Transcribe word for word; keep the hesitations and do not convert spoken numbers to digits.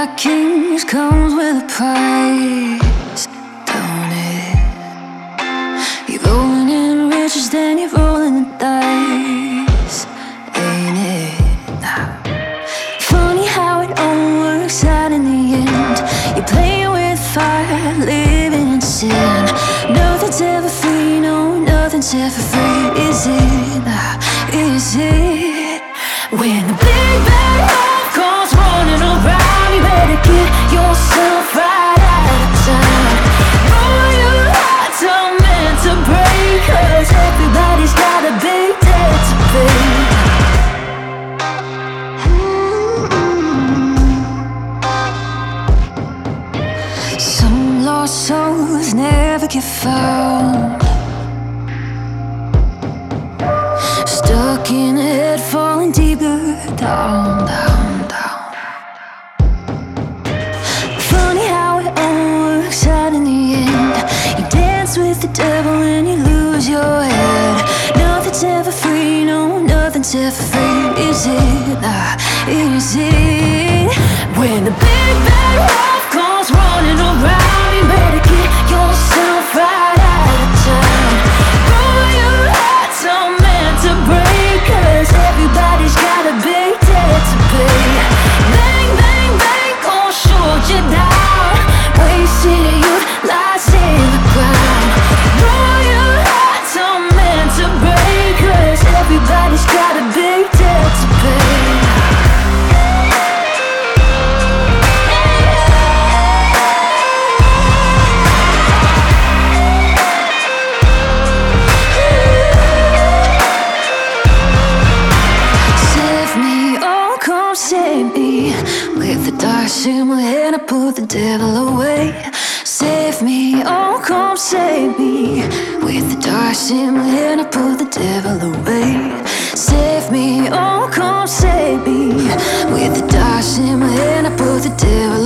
like kings comes with a price, don't it? You're rolling in riches, then you're rolling the dice, ain't it? Nah. Funny how it all works out in the end. You're playing with fire, living in sin. Nothing's ever free, no, nothing's ever free, is it? Nah, is it? When the big bad wolf comes running around, you better get yourself right out of town. Know your hearts are meant to break, 'cause everybody's got a big debt to pay. Mm-hmm. Some lost souls never get found, stuck in a head, falling deeper down, down, down. Funny how it all works out in the end. You dance with the devil and you lose your head. Nothing's ever free, no, nothing's ever free, is it? Nah, is it? When the big bad wolf comes running around, you better get yourself right out of town. Know your hearts are meant to break, 'cause everybody's got a big debt to pay. Bang, bang, bang, gon' shoot you down. Wasted youth lies in the ground. Know your hearts are meant to break, 'cause everybody's got a big debt to pay. Save me with the dark in my head, I put the devil away. Save me, oh come save me with the dark in my head, I put the devil away. Save me, oh come save me with the dark in my head, I put the devil